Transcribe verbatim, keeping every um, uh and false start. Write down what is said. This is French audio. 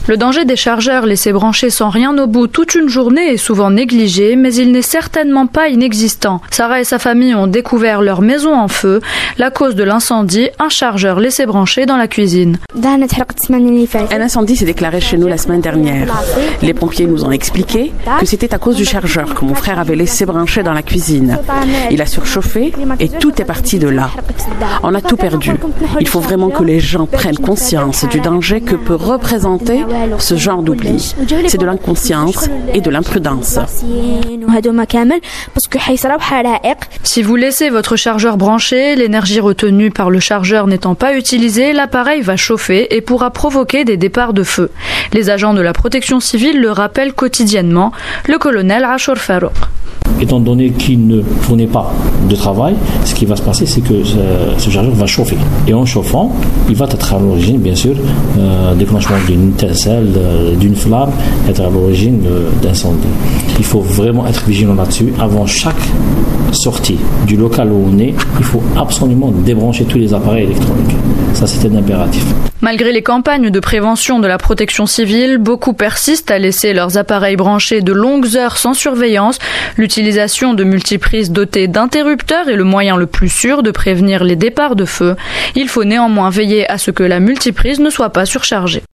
Le danger des chargeurs laissés branchés sans rien au bout toute une journée est souvent négligé, mais il n'est certainement pas inexistant. Sarah et sa famille ont découvert leur maison en feu. La cause de l'incendie, un chargeur laissé branché dans la cuisine. Un incendie s'est déclaré chez nous la semaine dernière. Les pompiers nous ont expliqué que c'était à cause du chargeur que mon frère avait laissé branché dans la cuisine. Il a surchauffé et tout est parti de là. On a tout perdu. Il faut vraiment que les gens prennent conscience du danger que peut représenter ce genre d'oubli. C'est de l'inconscience et de l'imprudence. Si vous laissez votre chargeur branché, l'énergie retenue par le chargeur n'étant pas utilisée, l'appareil va chauffer et pourra provoquer des départs de feu. Les agents de la protection civile le rappellent quotidiennement. Le colonel Achour Farouk. Étant donné qu'il ne fournit pas de travail, ce qui va se passer, c'est que ce, ce chargeur va chauffer. Et en chauffant, il va être à l'origine, bien sûr, euh, déclenchement d'une étincelle, euh, d'une flamme, être à l'origine euh, d'incendie. Il faut vraiment être vigilant là-dessus. Avant chaque sortie du local où on est, il faut absolument débrancher tous les appareils électroniques. Ça, c'est un impératif. Malgré les campagnes de prévention de la protection civile, beaucoup persistent à laisser leurs appareils branchés de longues heures sans surveillance. L'utilisation de multiprises dotées d'interrupteurs est le moyen le plus sûr de prévenir les départs de feu. Il faut néanmoins veiller à ce que la multiprise ne soit pas surchargée.